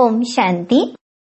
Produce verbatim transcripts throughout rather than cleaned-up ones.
ओम शांति।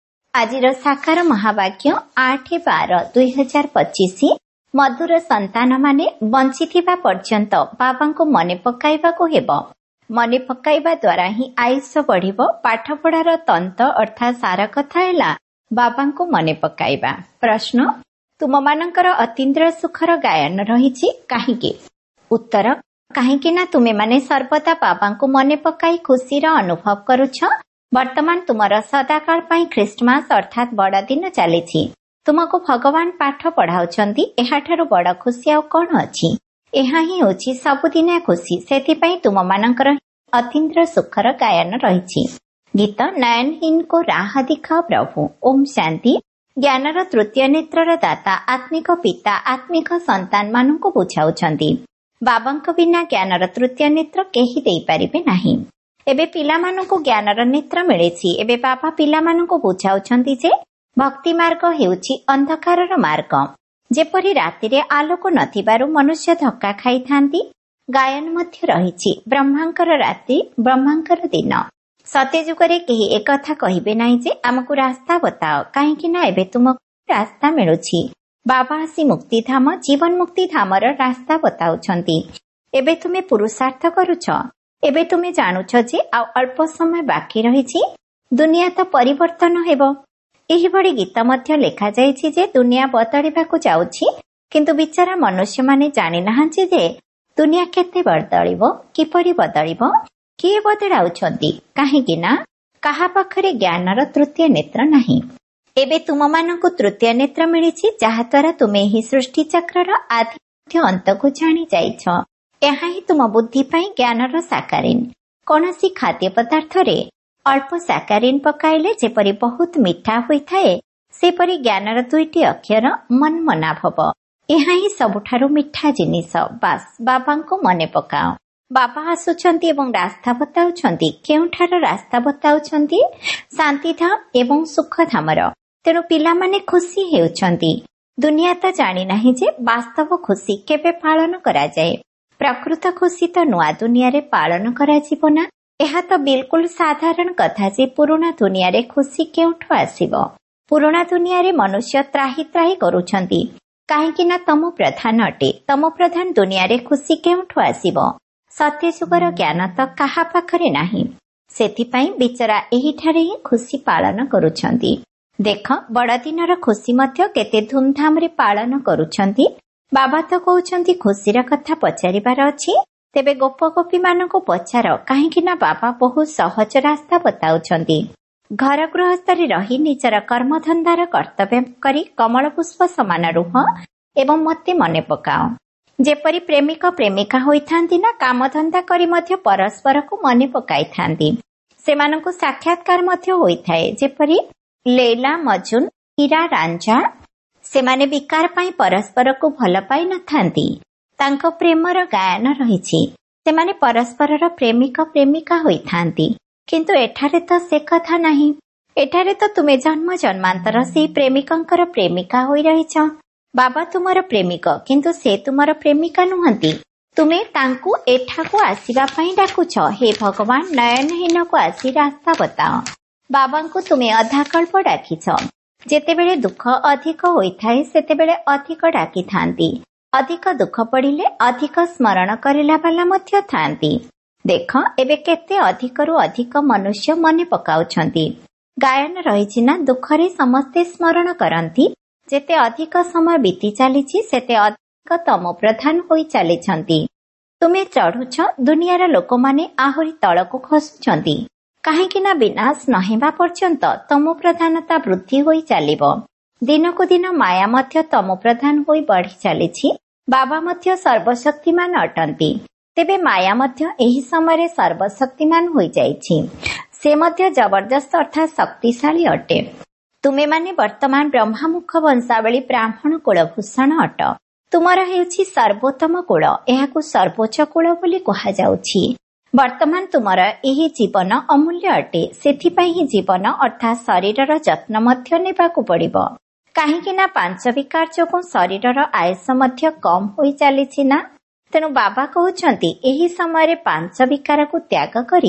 आजिर साकार महावाक्य आठ बार दुई हजार पचिश मधुर संतान माने बंचिथिबा पर्यंत बाबा को मने पकाइबाको हेब। मने पकाइबा द्वारा ही आयुष बढ़िबो। पाठ पढ़ार तंत अर्थात सारा कथा हैला बाबा को मने पकाइबा। प्रश्न, तुम मानकर अतीन्द्र सुखर गायन रहिछि काहीकि? उत्तर, काहीकि ना तुमे माने सर्वदा बाबा को मने पकाई खुशी रा अनुभव करुछ। वर्तमान तुमर सदाकाल पाई ख्रिस्टमास अर्थात बड़ दिन चलीछि। तुमको भगवान पाठ पढ़ाउछंती। एहाठारु बड़ खुशी आउ कोन अछि? एहा ही होछि सबुदिना खुशी। सेथिपई तुम मानकर अतीन्द्र सुखर गायन रहिछि। गीत नयनहीन को राह दिखाओ प्रभु। ओम शांति। ज्ञानर तृतीय नेत्रर दाता आत्मिक पिता आत्मिक संतान मानकु बुझाउछंती। बाबांक बिना ज्ञानर तृतीय नेत्र केही देई परिबे नाही। एबे पिलामानंकु ज्ञानर नेत्र मिळेछि। एबे बाबा पिलामानंकु बुझाउछंती जे भक्ति मार्ग हेउछि अंधकारर मार्ग। जेपरि रातिरे आलोक नथिबारु मनुष्य धक्का खाइथांती, गायन मध्य रहिछि ब्रह्मांकर राति ब्रह्मांकर दिन। सत्य जुगरे केही एकथा कहिबे नाही जे आमकु रास्ता बताओ, काहेकि ना एबे तुमकु रास्ता मिळुछि। बाबा आसी मुक्तिधाम जीवन मुक्ति धामर रास्ता बताउछंती। एबे तुमे पुरुषार्थ करूछ। एबे तुमे जानुछ जे आ अल्प समय बाकी रहिछि। दुनिया तो परिवर्तन हेबो। एही बड़ी गीत मध्य लेखा जाइछि जे दुनिया बदलिबाकु जाउछि, किंतु बिचारा मनुष्य माने जानि नाहांछि जे दुनिया केते बदलिबो, किपरि बदलिबो, किए बदलाउछंती। काहेकि ना काहा पाखरे ज्ञानर तृतीय नेत्र नाही। एबे तुम मानकु तृतीय नेत्र मिलिछि, जाहा द्वारा तुमे ही सृष्टि चक्रर आदि अंतकु जानि जाइछ। ଏହା ହିଁ ତୁମ ବୁଦ୍ଧି ପାଇଁ ଜ୍ଞାନର ସାକାରିନ୍। କୌଣସି ଖାଦ୍ୟ ପଦାର୍ଥରେ ଅଳ୍ପ ସାକାରିନ୍ ପକାଇଲେ ଯେପରି ବହୁତ ମିଠା ହୋଇଥାଏ, ସେପରି ଜ୍ଞାନର ଦୁଇଟି ଅକ୍ଷର ମନ୍ମନାଭବ। ଏହା ହିଁ ସବୁଠାରୁ ମିଠା ଜିନିଷ। ବାସ୍ ବାବାଙ୍କୁ ମନେ ପକାଅ। ବାବା ଆସୁଛନ୍ତି ଏବଂ ରାସ୍ତା ବତାଉଛନ୍ତି। କେଉଁଠାର ରାସ୍ତା ବତାଉଛନ୍ତି? ଶାନ୍ତିଧାମ ଏବଂ ସୁଖଧାମର। ତେଣୁ ପିଲାମାନେ ଖୁସି ହେଉଛନ୍ତି। ଦୁନିଆ ତ ଜାଣି ନାହିଁ ଯେ ବାସ୍ତବ ଖୁସି କେବେ ପାଳନ କରାଯାଏ। ପ୍ରକୃତ ଖୁସି ତ ନୂଆ ଦୁନିଆରେ ପାଳନ କରାଯିବ ନା। ଏହା ତ ବିଲକୁଲ ସାଧାରଣ କଥା ଯେ ପୁରୁଣା ଦୁନିଆରେ ଖୁସି କେଉଁଠୁ ଆସିବ? ପୁରୁଣା ଦୁନିଆରେ ମନୁଷ୍ୟ ତ୍ରାହି ତ୍ରାହି କରୁଛନ୍ତି, କାହିଁକି ନା ତମ ପ୍ରଧାନ ଅଟେ। ତମ ପ୍ରଧାନ ଦୁନିଆରେ ଖୁସି କେଉଁଠୁ ଆସିବ? ସତ୍ୟ ଯୁଗର ଜ୍ଞାନ ତ କାହା ପାଖରେ ନାହିଁ। ସେଥିପାଇଁ ବିଚରା ଏହିଠାରେ ହିଁ ଖୁସି ପାଳନ କରୁଛନ୍ତି। ଦେଖ, ବଡ଼ଦିନର ଖୁସି ମଧ୍ୟ କେତେ ଧୁମଧାମରେ ପାଳନ କରୁଛନ୍ତି। ବାବା ତ କହୁଛନ୍ତି ଖୁସିର କଥା ପଚାରିବାର ଅଛି। ତେବେ ଗୋପ ଗୋପୀ ମାନଙ୍କୁ ପଚାର, କାହିଁକି ନା ବାବା ବହୁତ ସହଜ ରାସ୍ତା ବତାଉଛନ୍ତି। ଘର ଗୃହସ୍ଥରେ ରହି ନିଜର କର୍ମଧନ୍ଦାର କର୍ତ୍ତବ୍ୟ କରି କମଳ ପୁଷ୍ପ ସମାନ ରୁହ ଏବଂ ମୋତେ ମନେ ପକାଅ। ଯେପରି ପ୍ରେମିକ ପ୍ରେମିକା ହୋଇଥାନ୍ତି ନା, କାମଧନ୍ଦା କରି ମଧ୍ୟ ପରସ୍ପରକୁ ମନେ ପକାଇଥାନ୍ତି। ସେମାନଙ୍କୁ ସାକ୍ଷାତକାର ମଧ୍ୟ ହୋଇଥାଏ। ଯେପରି ଲୈଲା ମଜନୁ, ହୀରା ରାଞ୍ଝା। ସେମାନେ ବିକାର ପାଇଁ ପରସ୍ପରକୁ ଭଲ ପାଇ ନଥାନ୍ତି। ତାଙ୍କ ପ୍ରେମର ଗାୟନ ରହିଛି। ସେମାନେ ପରସ୍ପରର ପ୍ରେମିକ ପ୍ରେମିକା ହୋଇଥାନ୍ତି। କିନ୍ତୁ ଏଠାରେ ତ ସେ କଥା ନାହିଁ। ଏଠାରେ ତ ତୁମେ ଜନ୍ମ ଜନ୍ମାନ୍ତର ସେଇ ପ୍ରେମିକଙ୍କର ପ୍ରେମିକା ହୋଇ ରହିଛ। ବାବା ତୁମର ପ୍ରେମିକ, କିନ୍ତୁ ସେ ତୁମର ପ୍ରେମିକା ନୁହନ୍ତି। ତୁମେ ତାଙ୍କୁ ଏଠାକୁ ଆସିବା ପାଇଁ ଡାକୁଛ। ହେ ଭଗବାନ, ନୟନହୀନକୁ ଆସି ରାସ୍ତା ବତାଅ। ବାବାଙ୍କୁ ତୁମେ ଅଧାକଳ୍ପ ଡାକିଛ। ଯେତେବେଳେ ଦୁଃଖ ଅଧିକ ହୋଇଥାଏ ସେତେବେଳେ ଅଧିକ ଡାକିଥାନ୍ତି। ଅଧିକ ଦୁଃଖ ପଡ଼ିଲେ ଅଧିକ ସ୍ମରଣ କରିଲା ବାଲା ମଧ୍ୟ ଥାନ୍ତି। ଦେଖ, ଏବେ କେତେ ଅଧିକରୁ ଅଧିକ ମନୁଷ୍ୟ ମନେ ପକାଉଛନ୍ତି। ଗାୟନ ରହିଛି ନା, ଦୁଃଖରେ ସମସ୍ତେ ସ୍ମରଣ କରନ୍ତି। ଯେତେ ଅଧିକ ସମୟ ବିତି ଚାଲିଛି ସେତେ ଅଧିକ ତମ ପ୍ରଧାନ ହୋଇ ଚାଲିଛନ୍ତି। ତୁମେ ଚଢୁଛ, ଦୁନିଆର ଲୋକମାନେ ଆହୁରି ତଳକୁ ଖସୁଛନ୍ତି। କାହିଁକି ନା ବିନାଶ ନହେବା ପର୍ଯ୍ୟନ୍ତ ତମ ପ୍ରଧାନତା ବୃଦ୍ଧି ହୋଇ ଚାଲିବ। ଦିନକୁ ଦିନ ମାୟା ମଧ୍ୟ ତମ ପ୍ରଧାନ ହୋଇ ବଢି ଚାଲିଛି। ବାବା ମଧ୍ୟ ସର୍ବଶକ୍ତିମାନ ଅଟନ୍ତି। ତେବେ ମାୟା ମଧ୍ୟ ଏହି ସମୟରେ ସର୍ବଶକ୍ତିମାନ ହୋଇଯାଇଛି। ସେ ମଧ୍ୟ ଜବରଦସ୍ତ ଅର୍ଥାତ୍ ଶକ୍ତିଶାଳୀ ଅଟେ। ତୁମେମାନେ ବର୍ତ୍ତମାନ ବ୍ରହ୍ମାମୁଖ ବଂଶାବଳୀ ବ୍ରାହ୍ମଣ କୁଳଭୂଷଣ ଅଟ। ତୁମର ହେଉଛି ସର୍ବୋତ୍ତମ କୁଳ। ଏହାକୁ ସର୍ବୋଚ୍ଚ କୁଳ ବୋଲି କୁହାଯାଉଛି। ବର୍ତ୍ତମାନ ତୁମର ଏହି ଜୀବନ ଅମୂଲ୍ୟ ଅଟେ। ସେଥିପାଇଁ ହିଁ ଜୀବନ ଅର୍ଥାତ୍ ଶରୀରର ଯତ୍ନ ମଧ୍ୟ ନେବାକୁ ପଡ଼ିବ। କାହିଁକି ନା ପାଞ୍ଚ ବିକାର ଯୋଗୁଁ ଶରୀରର ଆୟୁଷ ମଧ୍ୟ କମ୍ ହୋଇ ଚାଲିଛି ନା। ତେଣୁ ବାବା କହୁଛନ୍ତି ଏହି ସମୟରେ ପାଞ୍ଚ ବିକାରକୁ ତ୍ୟାଗ କରି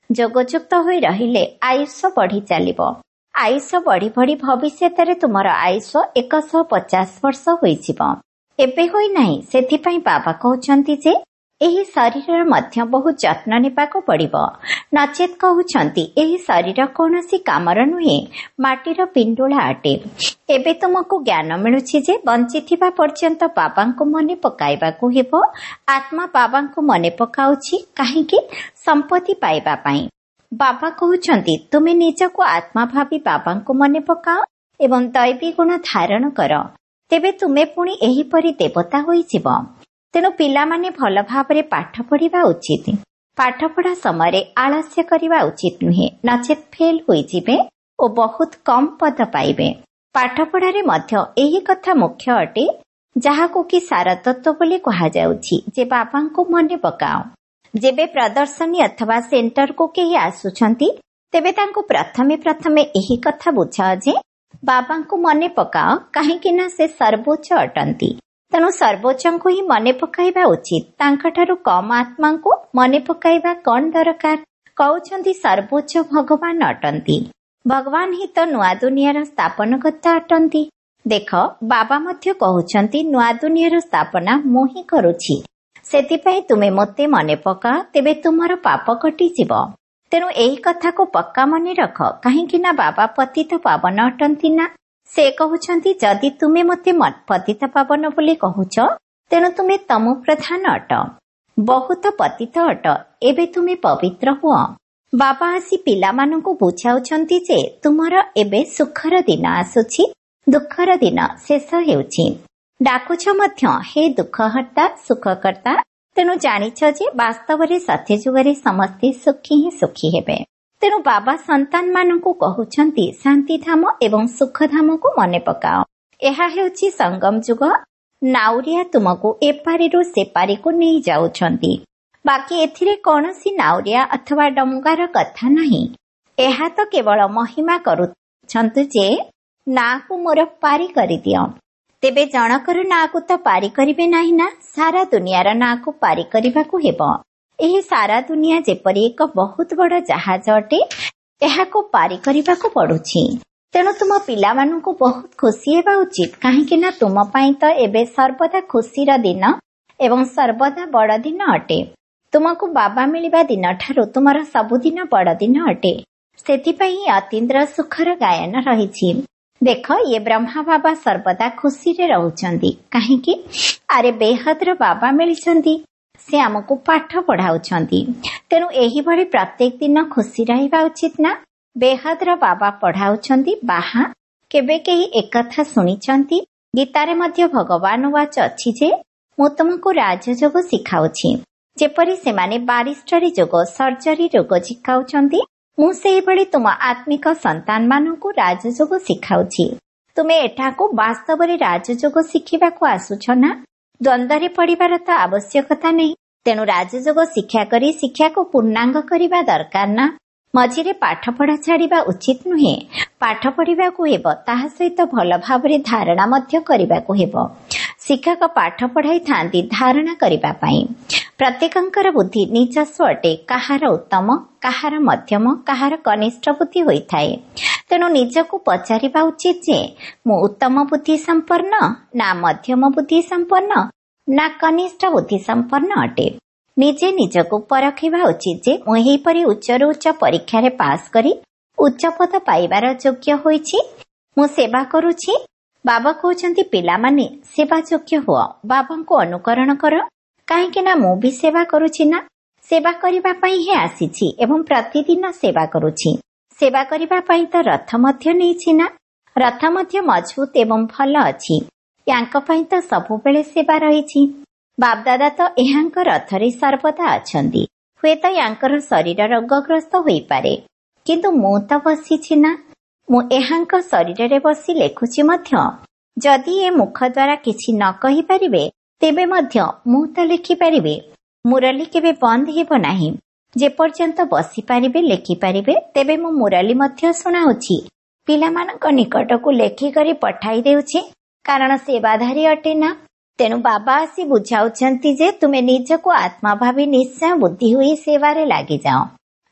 ଯୋଗଯୁକ୍ତ ହୋଇ ରହିଲେ ଆୟୁଷ ବଢି ଚାଲିବ। ଆୟୁଷ ବଢି ବଢି ଭବିଷ୍ୟତରେ ତୁମର ଆୟୁଷ ଏକଶହ ପଚାଶ ବର୍ଷ ହୋଇଯିବ। ଏବେ ହୋଇନାହିଁ। ସେଥିପାଇଁ ବାବା କହୁଛନ୍ତି ଯେ ଏହି ଶରୀରର ମଧ୍ୟ ବହୁ ଯତ୍ନ ନେବାକୁ ପଡିବ। ନଚେତ୍ କହୁଛନ୍ତି ଏହି ଶରୀର କୌଣସି କାମର ନୁହେଁ, ମାଟିର ପିଣ୍ଡୁଳା ଅଟେ। ଏବେ ତୁମକୁ ଜ୍ଞାନ ମିଳୁଛି ଯେ ବଞ୍ଚିଥିବା ପର୍ଯ୍ୟନ୍ତ ବାବାଙ୍କୁ ମନେ ପକାଇବାକୁ ହେବ। ଆତ୍ମା ବାବାଙ୍କୁ ମନେ ପକାଉଛି କାହିଁକି? ସମ୍ପତ୍ତି ପାଇବା ପାଇଁ। ବାବା କହୁଛନ୍ତି ତୁମେ ନିଜକୁ ଆତ୍ମା ଭାବି ବାବାଙ୍କୁ ମନେ ପକାଅ ଏବଂ ଦୈବୀ ଗୁଣ ଧାରଣ କର, ତେବେ ତୁମେ ପୁଣି ଏହିପରି ଦେବତା ହୋଇଯିବ। ତେଣୁ ପିଲାମାନେ ଭଲ ଭାବରେ ପାଠ ପଢିବା ଉଚିତ। ପାଠ ପଢା ସମୟରେ ଆଳସ୍ୟ କରିବା ଉଚିତ ନୁହେଁ, ନଚେତ୍ ଫେଲ୍ ହୋଇଯିବେ ଓ ବହୁତ କମ୍ ପଦ ପାଇବେ। ପାଠ ପଢାରେ ମଧ୍ୟ ଏହି କଥା ମୁଖ୍ୟ ଅଟେ, ଯାହାକୁ କି ସାରତତ୍ତ୍ୱ ବୋଲି କୁହାଯାଉଛି ଯେ ବାବାଙ୍କୁ ମନେ ପକାଅ। ଯେବେ ପ୍ରଦର୍ଶନୀ ଅଥବା ସେଣ୍ଟରକୁ କେହି ଆସୁଛନ୍ତି, ତେବେ ତାଙ୍କୁ ପ୍ରଥମେ ପ୍ରଥମେ ଏହି କଥା ବୁଝାଅ ଯେ ବାବାଙ୍କୁ ମନେ ପକାଅ, କାହିଁକି ନା ସେ ସର୍ବୋଚ୍ଚ ଅଟନ୍ତି। ତେଣୁ ସର୍ବୋଚ୍ଚଙ୍କୁ ହିଁ ମନେ ପକାଇବା ଉଚିତ। ତାଙ୍କଠାରୁ କମ୍ ଆତ୍ମାଙ୍କୁ ମନେ ପକାଇବା କଣ ଦରକାର? କହୁଛନ୍ତି ସର୍ବୋଚ୍ଚ ଭଗବାନ ଅଟନ୍ତି। ଭଗବାନ ହିଁ ତ ନୂଆ ଦୁନିଆର ସ୍ଥାପନକର୍ତ୍ତା ଅଟନ୍ତି। ଦେଖ, ବାବା ମଧ୍ୟ କହୁଛନ୍ତି ନୂଆ ଦୁନିଆର ସ୍ଥାପନା ମୁଁ ହିଁ କରୁଛି। ସେଥିପାଇଁ ତୁମେ ମୋତେ ମନେ ପକାଅ, ତେବେ ତୁମର ପାପ କଟିଯିବ। ତେଣୁ ଏହି କଥାକୁ ପକ୍କା ମନେ ରଖ, କାହିଁକି ନା ବାବା ପତିତ ପାବନ ଅଟନ୍ତି ନା। ସେ କହୁଛନ୍ତି ଯଦି ତୁମେ ମୋତେ ପତିତ ପାବନ ବୋଲି କହୁଛ, ତେଣୁ ତୁମେ ତମ ପ୍ରଧାନ ଅଟ, ବହୁତ ପତିତ ଅଟ। ଏବେ ତୁମେ ପବିତ୍ର ହୁଅ। ବାବା ଆସି ପିଲାମାନଙ୍କୁ ବୁଝାଉଛନ୍ତି ଯେ ତୁମର ଏବେ ସୁଖର ଦିନ ଆସୁଛି, ଦୁଃଖର ଦିନ ଶେଷ ହେଉଛି। ଡାକୁଛ ମଧ୍ୟ ହେ ଦୁଃଖହର୍ତ୍ତା, ସୁଖକର୍ତ୍ତା। ତେଣୁ ଜାଣିଛ ଯେ ବାସ୍ତବରେ ସତ୍ୟଯୁଗରେ ସମସ୍ତେ ସୁଖୀ ହିଁ ସୁଖୀ ହେବେ। ତେଣୁ ବାବା ସନ୍ତାନ ମାନଙ୍କୁ କହୁଛନ୍ତି ଶାନ୍ତିଧାମ ଏବଂ ସୁଖଧାମକୁ ମନେ ପକାଅ। ଏହା ହେଉଛି ସଙ୍ଗମ ଯୁଗ। ନାଉରିଆ ତୁମକୁ ଏପାରିରୁ ସେପାରିକୁ ନେଇ ଯାଉଛନ୍ତି। ବାକି ଏଥିରେ କୌଣସି ନାଉରିଆ ଅଥବା ଡଙ୍ଗାର କଥା ନାହିଁ। ଏହା ତ କେବଳ ମହିମା କରୁଛନ୍ତି ଯେ ନାକୁ ମୋର ପାରି କରିଦିଅ। ତେବେ ଜଣକର ନାଁକୁ ତ ପାରି କରିବେ ନାହିଁ ନା, ସାରା ଦୁନିଆର ନାଁକୁ ପାରି କରିବାକୁ ହେବ। ଏହି ସାରା ଦୁନିଆ ଯେପରି ଏକ ବହୁତ ବଡ ଜାହାଜ ଅଟେ, ଏହାକୁ ପାରି କରିବାକୁ ପଡୁଛି। ତେଣୁ ତୁମ ପିଲାମାନଙ୍କୁ ବହୁତ ଖୁସି ହେବା ଉଚିତ, କାହିଁକି ନା ତୁମ ପାଇଁ ତ ଏବେ ସର୍ବଦା ଖୁସିର ଦିନ ଏବଂ ସର୍ବଦା ବଡ ଦିନ ଅଟେ। ତୁମକୁ ବାବା ମିଳିବା ଦିନଠାରୁ ତୁମର ସବୁଦିନ ବଡ ଦିନ ଅଟେ। ସେଥିପାଇଁ ଅତୀନ୍ଦ୍ର ସୁଖର ଗାୟନ ରହିଛି। ଦେଖ, ଇଏ ବ୍ରହ୍ମା ବାବା ସର୍ବଦା ଖୁସିରେ ରହୁଛନ୍ତି। କାହିଁକି? ଆରେ ବେହଦର ବାବା ମିଳିଛନ୍ତି। ସେ ଆମକୁ ପାଠ ପଢାଉଛନ୍ତି। ତେଣୁ ଏହିଭଳି ପ୍ରତ୍ୟେକ ଦିନ ଖୁସି ରହିବା ଉଚିତ ନା। ବେହଦର ବାବା ପଢାଉଛନ୍ତି ବାହା। କେବେ କେହି ଏକଥା ଶୁଣିଛନ୍ତି? ଗୀତାରେ ମଧ୍ୟ ଭଗବାନ ୱାଚ ଅଛି ଯେ ମୁଁ ତୁମକୁ ରାଜଯୋଗ ଶିଖାଉଛି। ଯେପରି ସେମାନେ ବାରିଷ୍ଟରୀ ଯୋଗ, ସର୍ଜରୀ ରୋଗ ଶିଖାଉଛନ୍ତି, ମୁଁ ସେହିଭଳି ତୁମ ଆତ୍ମିକ ସନ୍ତାନ ମାନଙ୍କୁ ରାଜଯୋଗ ଶିଖାଉଛି। ତୁମେ ଏଠାକୁ ବାସ୍ତବରେ ରାଜଯୋଗ ଶିଖିବାକୁ ଆସୁଛ ନା। ଦ୍ୱନ୍ଦ୍ୱରେ ପଡ଼ିବାର ତ ଆବଶ୍ୟକତା ନାହିଁ। ତେଣୁ ରାଜଯୋଗ ଶିକ୍ଷା କରି ଶିକ୍ଷାକୁ ପୂର୍ଣ୍ଣାଙ୍ଗ କରିବା ଦରକାର ନା। ମଝିରେ ପାଠ ପଢା ଛାଡିବା ଉଚିତ ନୁହେଁ। ପାଠ ପଢିବାକୁ ହେବ, ତାହା ସହିତ ଭଲ ଭାବରେ ଧାରଣା ମଧ୍ୟ କରିବାକୁ ହେବ। ଶିକ୍ଷକ ପାଠ ପଢାଇଥାନ୍ତି ଧାରଣା କରିବା ପାଇଁ। ପ୍ରତ୍ୟେକଙ୍କର ବୁଦ୍ଧି ନିଜସ୍ୱ ଅଟେ। କାହାର ଉତ୍ତମ, କାହାର ମଧ୍ୟମ, କାହାର କନିଷ୍ଠ ବୁଦ୍ଧି ହୋଇଥାଏ। ତେଣୁ ନିଜକୁ ପଚାରିବା ଉଚିତ ଯେ ମୁଁ ଉତ୍ତମ ବୁଦ୍ଧି ସମ୍ପନ୍ନ, ନା ମଧ୍ୟମ ବୁଦ୍ଧି ସମ୍ପନ୍ନ, ନା କନିଷ୍ଠ ବୁଦ୍ଧି ସମ୍ପନ୍ନ ଅଟେ। ନିଜେ ନିଜକୁ ପରଖିବା ଉଚିତ ଯେ ମୁଁ ଏହିପରି ଉଚ୍ଚରୁ ଉଚ୍ଚ ପରୀକ୍ଷାରେ ପାସ୍ କରି ଉଚ୍ଚ ପଦ ପାଇବାର ଯୋଗ୍ୟ ହୋଇଛି। ମୁଁ ସେବା କରୁଛି। ବାବା କହୁଛନ୍ତି ପିଲାମାନେ ସେବା ଯୋଗ୍ୟ ହୁଅ, ବାବାଙ୍କୁ ଅନୁକରଣ କର। କାହିଁକି ନା ମୁଁ ବି ସେବା କରୁଛି ନା। ସେବା କରିବା ପାଇଁ ହିଁ ଆସିଛି ଏବଂ ପ୍ରତିଦିନ ସେବା କରୁଛି। ସେବା କରିବା ପାଇଁ ତ ରଥ ମଧ୍ୟ ନେଇଛି ନା। ରଥ ମଧ୍ୟ ମଜବୁତ ଏବଂ ଭଲ ଅଛି। ୟାଙ୍କ ପାଇଁ ତ ସବୁବେଳେ ସେବା ରହିଛି। ବାପଦାଦା ତ ଏହାଙ୍କ ରଥରେ ସର୍ବଦା ଅଛନ୍ତି। ହୁଏତ ୟାଙ୍କର ଶରୀର ରୋଗଗ୍ରସ୍ତ ହୋଇପାରେ, କିନ୍ତୁ ମୁଁ ତ ବସିଛି ନା। ମୁଁ ଏହାଙ୍କ ଶରୀରରେ ବସି ଲେଖୁଛି ମଧ୍ୟ। ଯଦି ଏ ମୁଖ ଦ୍ୱାରା କିଛି ନ କହିପାରିବେ, ତେବେ ମଧ୍ୟ ମୁଁ ତ ଲେଖିପାରିବି। ମୁରଲି କେବେ ବନ୍ଦ ହେବ ନାହିଁ। ଯେପର୍ଯ୍ୟନ୍ତ ବସିପାରିବେ, ଲେଖିପାରିବେ, ତେବେ ମୁଁ ମୁରଲି ମଧ୍ୟ ଶୁଣାଉଛି। ପିଲାମାନଙ୍କ ନିକଟକୁ ଲେଖିକରି ପଠାଇ ଦେଉଛି, କାରଣ ସେବାଧାରୀ ଅଟେ ନା। ତେଣୁ ବାବା ଆସି ବୁଝାଉଛନ୍ତି ଯେ ତୁମେ ନିଜକୁ ଆତ୍ମା ଭାବି ନିଶ୍ଚୟ ବୁଦ୍ଧି ହୋଇ ସେବାରେ ଲାଗିଯାଅ।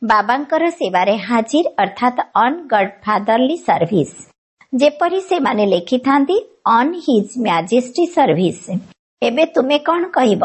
ବାବାଙ୍କର ସେବାରେ ହାଜିର ଅର୍ଥାତ୍ ଅନ୍ ଗଡଫାଦରଲି ସର୍ଭିସ। ଯେପରି ସେମାନେ ଲେଖିଥାନ୍ତି ଅନ୍ ହିଜ୍ ମ୍ୟାଜେଷ୍ଟି ସର୍ଭିସ। ଏବେ ତୁମେ କଣ କହିବ?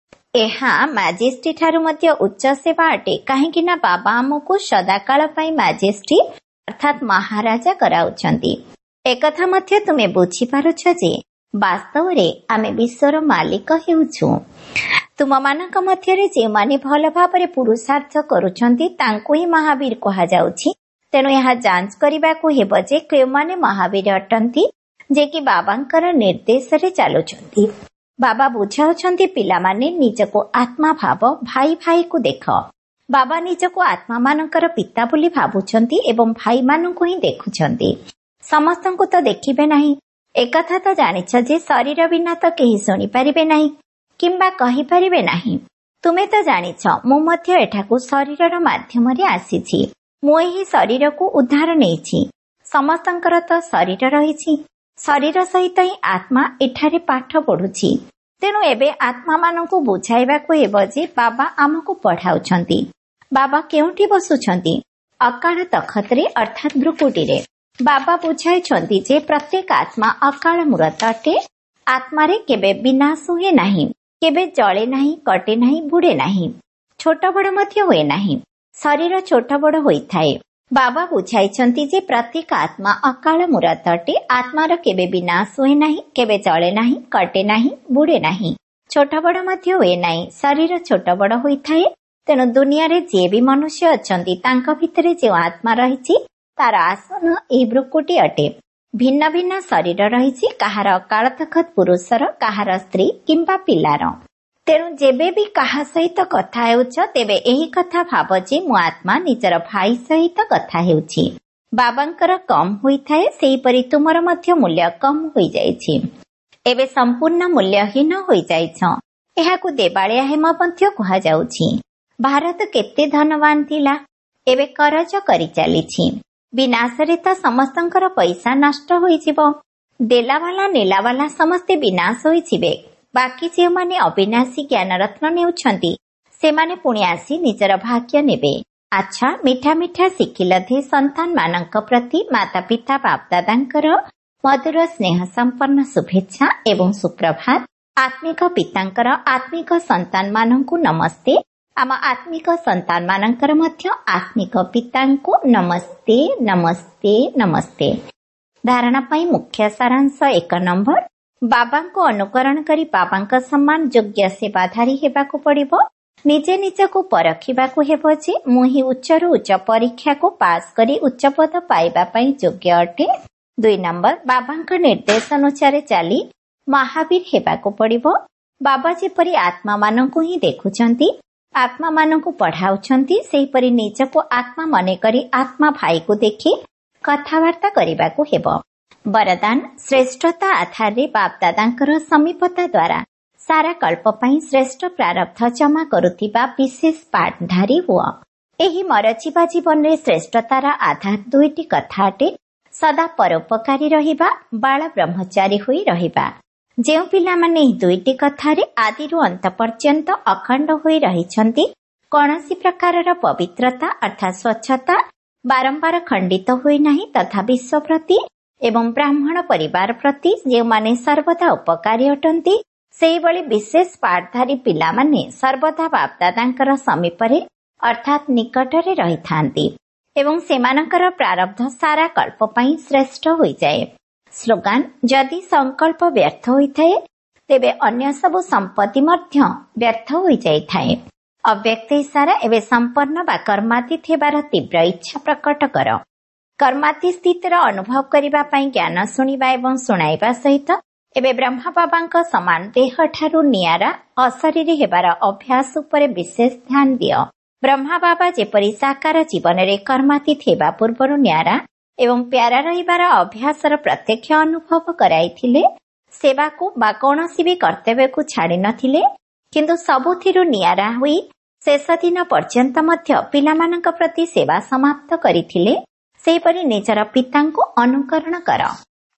ଏହା ମ୍ୟାଜେଷ୍ଟି ଠାରୁ ମଧ୍ୟ ଉଚ୍ଚ ସେବା ଅଟେ, କାହିଁକି ନା ବାବା ଆମକୁ ସଦାକାଳ ପାଇଁ ମ୍ୟାଜେଷ୍ଟି ଅର୍ଥାତ୍ ମହାରାଜା କରାଉଛନ୍ତି। ଏକଥା ମଧ୍ୟ ତୁମେ ବୁଝିପାରୁଛ ଯେ ବାସ୍ତବରେ ଆମେ ବିଶ୍ୱର ମାଲିକ ହେଉଛୁ। ତୁମମାନଙ୍କ ମଧ୍ୟରେ ଯେଉଁମାନେ ଭଲ ଭାବରେ ପୁରୁଷାର୍ଥ କରୁଛନ୍ତି ତାଙ୍କୁ ହିଁ ମହାବୀର କୁହାଯାଉଛି। ତେଣୁ ଏହା ଯାଞ୍ଚ କରିବାକୁ ହେବ ଯେ କେଉଁମାନେ ମହାବୀର ଅଟନ୍ତି, ଯେ କି ବାବାଙ୍କର ନିର୍ଦ୍ଦେଶରେ ଚାଲୁଛନ୍ତି। ବାବା ବୁଝାଉଛନ୍ତି ପିଲାମାନେ ନିଜକୁ ଆତ୍ମା ଭାବ, ଭାଇ ଭାଇକୁ ଦେଖ। ବାବା ନିଜକୁ ଆତ୍ମାମାନଙ୍କର ପିତା ବୋଲି ଭାବୁଛନ୍ତି ଏବଂ ଭାଇମାନଙ୍କୁ ହିଁ ଦେଖୁଛନ୍ତି। ସମସ୍ତଙ୍କୁ ତ ଦେଖିବେ ନାହିଁ। ଏକଥା ତ ଜାଣିଛ ଯେ ଶରୀର ବିନା ତ କେହି ଶୁଣିପାରିବେ ନାହିଁ କିମ୍ବା କହିପାରିବେ ନାହିଁ। ତୁମେ ତ ଜାଣିଛ ମୁଁ ମଧ୍ୟ ଏଠାକୁ ଶରୀରର ମାଧ୍ୟମରେ ଆସିଛି। ମୁଁ ଏହି ଶରୀରକୁ ଉଦ୍ଧାର ନେଇଛି। ସମସ୍ତଙ୍କର ତ ଶରୀର ରହିଛି। ଶରୀର ସହିତ ହିଁ ଆତ୍ମା ଏଠାରେ ପାଠ ପଢୁଛି। ତେଣୁ ଏବେ ଆତ୍ମାମାନଙ୍କୁ ବୁଝାଇବାକୁ ହେବ ଯେ ବାବା ଆମକୁ ପଢାଉଛନ୍ତି। ବାବା କେଉଁଠି ବସୁଛନ୍ତି? ଅକାଳ ତଖତରେ ଅର୍ଥାତ୍ ଭ୍ରୁକୁଟିରେ। ବାବା ବୁଝାଇଛନ୍ତି ଯେ ପ୍ରତ୍ୟେକ ଆତ୍ମା ଅକାଳ ମୂରତ ଅଟେ। ଆତ୍ମାରେ କେବେ ବିନାଶ ହୁଏ ନାହିଁ, କେବେ ଜଳେ ନାହିଁ, କଟେ ନାହିଁ, ବୁଡେ ନାହିଁ, ଛୋଟ ବଡ ମଧ୍ୟ ହୁଏ ନାହିଁ। ଶରୀର ଛୋଟ ବଡ ହୋଇଥାଏ। ବାବା ବୁଝାଇଛନ୍ତି ଯେ ପ୍ରତ୍ୟେକ ଆତ୍ମା ଅକାଳ ମୂରତ ଅଟେ। ଆତ୍ମାର କେବେ ବିନାଶ ହୁଏ ନାହିଁ, କେବେ ଜଳେ ନାହିଁ, କଟେ ନାହିଁ, ବୁଡେ ନାହିଁ, ଛୋଟ ବଡ ମଧ୍ୟ ହୁଏ ନାହିଁ। ଶରୀର ଛୋଟ ବଡ ହୋଇଥାଏ। ତେଣୁ ଦୁନିଆରେ ଯିଏ ବି ମନୁଷ୍ୟ ଅଛନ୍ତି ତାଙ୍କ ଭିତରେ ଯେଉଁ ଆତ୍ମା ରହିଛି ତାର ଆସନ ଏହି ଭ୍ରୁକୁଟି ଅଟେ। ଭିନ୍ନ ଭିନ୍ନ ଶରୀର ରହିଛି, କାହାର ଅକାଳ ତଖତ ପୁରୁଷର, କାହାର ସ୍ତ୍ରୀ କିମ୍ବା ପିଲାର। ତେଣୁ ଯେବେ ବି କାହା ସହିତ କଥା ହେଉଛ ତେବେ ଏହି କଥା ଭାବ ଯେ ମୁଁ ଆତ୍ମା ନିଜର ଭାଇ ସହିତ କଥା ହେଉଛି। ବାବାଙ୍କର କମ୍ ହୋଇଥାଏ, ସେହିପରି ତୁମର ମଧ୍ୟ ମୂଲ୍ୟ କମ୍ ହୋଇଯାଇଛି। ଏବେ ସମ୍ପୂର୍ଣ୍ଣ ମୂଲ୍ୟହୀନ ହୋଇଯାଇଛ। ଏହାକୁ ଦେବାଳିଆ ହେମ ମଧ୍ୟ କୁହାଯାଉଛି। ଭାରତ କେତେ ଧନବାନ ଥିଲା, ଏବେ କରଜ କରି ଚାଲିଛି। ବିନାଶରେ ତ ସମସ୍ତଙ୍କର ପଇସା ନଷ୍ଟ ହୋଇଯିବ। ଦେଲାବାଲା ନେଲାବାଲା ସମସ୍ତେ ବିନାଶ ହୋଇଯିବେ। ବାକି ଯେଉଁମାନେ ଅବିନାଶୀ ଜ୍ଞାନରତ୍ନ ନେଉଛନ୍ତି ସେମାନେ ପୁଣି ଆସି ନିଜର ଭାଗ୍ୟ ନେବେ। ଆଚ୍ଛା, ମିଠା ମିଠା ଶିଖିଲ ଧେ ସନ୍ତାନ ମାନଙ୍କ ପ୍ରତି ମାତା ପିତା ବାପଦାଦାଙ୍କର ମଧୁର ସ୍ନେହ ସମ୍ପନ୍ନ ଶୁଭେଚ୍ଛା ଏବଂ ସୁପ୍ରଭାତ। ଆତ୍ମିକ ପିତାଙ୍କର ଆତ୍ମିକ ସନ୍ତାନ ମାନଙ୍କୁ ନମସ୍ତେ। ଆମ ଆତ୍ମିକ ସନ୍ତାନ ମାନଙ୍କର ମଧ୍ୟ ଆତ୍ମିକ ପିତାଙ୍କୁ ନମସ୍ତେ ନମସ୍ତେ ନମସ୍ତେ। ଧାରଣା ପାଇଁ ମୁଖ୍ୟ ସାରାଂଶ ଏକ ନମ୍ବର, ବାବାଙ୍କୁ ଅନୁକରଣ କରି ବାବାଙ୍କ ସମାନ ଯୋଗ୍ୟ ସେବାଧାରୀ ହେବାକୁ ପଡିବ। ନିଜେ ନିଜକୁ ପରଖିବାକୁ ହେବ ଯେ ମୁଁ ହିଁ ଉଚ୍ଚରୁ ଉଚ୍ଚ ପରୀକ୍ଷାକୁ ପାସ୍ କରି ଉଚ୍ଚ ପଦ ପାଇବା ପାଇଁ ଯୋଗ୍ୟ ଅଟେ। ଦୁଇ ନମ୍ବର, ବାବାଙ୍କ ନିର୍ଦ୍ଦେଶ ଅନୁସାରେ ଚାଲି ମହାବୀର ହେବାକୁ ପଡିବ। ବାବା ଯେପରି ଆତ୍ମାମାନଙ୍କୁ ହିଁ ଦେଖୁଛନ୍ତି, ଆତ୍ମାମାନଙ୍କୁ ପଢାଉଛନ୍ତି, ସେହିପରି ନିଜକୁ ଆତ୍ମା ମନେକରି ଆତ୍ମା ଭାଇକୁ ଦେଖି କଥାବାର୍ତ୍ତା କରିବାକୁ ହେବ। ବରଦାନ, ଶ୍ରେଷ୍ଠତା ଆଧାରରେ ବାପଦାଦାଙ୍କର ସମୀପତା ଦ୍ୱାରା ସାରା କଳ୍ପ ପାଇଁ ଶ୍ରେଷ୍ଠ ପ୍ରାରବ୍ଧ ଜମା କରୁଥିବା ବିଶେଷ ପାଠଧାରୀ ହୁଅ। ଏହି ମରଚିବା ଜୀବନରେ ଶ୍ରେଷ୍ଠତାର ଆଧାର ଦୁଇଟି କଥା ଅଟେ। ସଦା ପରୋପକାରୀ ରହିବା, ବାଳ ବ୍ରହ୍ମଚାରୀ ହୋଇ ରହିବା। ଯେଉଁ ପିଲାମାନେ ଏହି ଦୁଇଟି କଥାରେ ଆଦିରୁ ଅନ୍ତ ପର୍ଯ୍ୟନ୍ତ ଅଖଣ୍ଡ ହୋଇ ରହିଛନ୍ତି, କୌଣସି ପ୍ରକାରର ପବିତ୍ରତା ଅର୍ଥାତ୍ ସ୍ୱଚ୍ଛତା ବାରମ୍ବାର ଖଣ୍ଡିତ ହୋଇନାହିଁ ତଥା ବିଶ୍ୱ ପ୍ରତି ଏବଂ ବ୍ରାହ୍ମଣ ପରିବାର ପ୍ରତି ଯେଉଁମାନେ ସର୍ବଦା ଉପକାରୀ ଅଟନ୍ତି, ସେହିଭଳି ବିଶେଷ ପାଠଧାରୀ ପିଲାମାନେ ସର୍ବଦା ବାପଦାଦାଙ୍କର ସମୀପରେ ଅର୍ଥାତ୍ ନିକଟରେ ରହିଥାନ୍ତି ଏବଂ ସେମାନଙ୍କର ପ୍ରାରବ୍ଧ ସାରା କଳ୍ପ ପାଇଁ ଶ୍ରେଷ୍ଠ ହୋଇଯାଏ। ସ୍ଲୋଗାନ, ଯଦି ସଂକଳ୍ପ ବ୍ୟର୍ଥ ହୋଇଥାଏ ତେବେ ଅନ୍ୟ ସବୁ ସମ୍ପତ୍ତି ମଧ୍ୟ ବ୍ୟର୍ଥ ହୋଇଯାଇଥାଏ। ଅବ୍ୟକ୍ତ ଇଶାରା, ଏବେ ସମ୍ପନ୍ନ ବା କର୍ମାତୀତ ହେବାର ତୀବ୍ର ଇଚ୍ଛା ପ୍ରକଟ କର। କର୍ମାତୀତ ସ୍ଥିତିର ଅନୁଭବ କରିବା ପାଇଁ ଜ୍ଞାନ ଶୁଣିବା ଏବଂ ଶୁଣାଇବା ସହିତ ଏବେ ବ୍ରହ୍ମା ବାବାଙ୍କ ସମାନ ଦେହଠାରୁ ନିଆରା ଅଶରୀରୀ ହେବାର ଅଭ୍ୟାସ ଉପରେ ବିଶେଷ ଧ୍ୟାନ ଦିଅ। ବ୍ରହ୍ମା ବାବା ଯେପରି ସାକାର ଜୀବନରେ କର୍ମାତୀତ ହେବା ପୂର୍ବରୁ ନିଆରା ଏବଂ ପ୍ୟାରା ରହିବାର ଅଭ୍ୟାସର ପ୍ରତ୍ୟକ୍ଷ ଅନୁଭବ କରାଇଥିଲେ, ସେବାକୁ ବା କୌଣସି ବି କର୍ତ୍ତବ୍ୟକୁ ଛାଡ଼ି ନଥିଲେ, କିନ୍ତୁ ସବୁଥିରୁ ନିଆରା ହୋଇ ଶେଷ ଦିନ ପର୍ଯ୍ୟନ୍ତ ମଧ୍ୟ ପିଲାମାନଙ୍କ ପ୍ରତି ସେବା ସମାପ୍ତ କରିଥିଲେ, ସେହିପରି ନିଜର ପିତାଙ୍କୁ ଅନୁକରଣ କର।